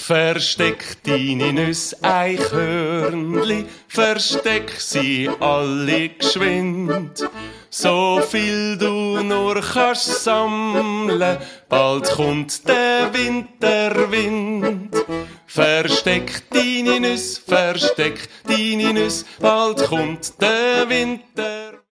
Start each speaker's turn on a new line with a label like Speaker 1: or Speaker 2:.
Speaker 1: Versteck deine Nüsse, Eichhörnli, versteck sie alle geschwind. So viel du nur kannst sammeln, bald kommt der Winterwind. Versteck deine Nüsse, bald kommt der Winter.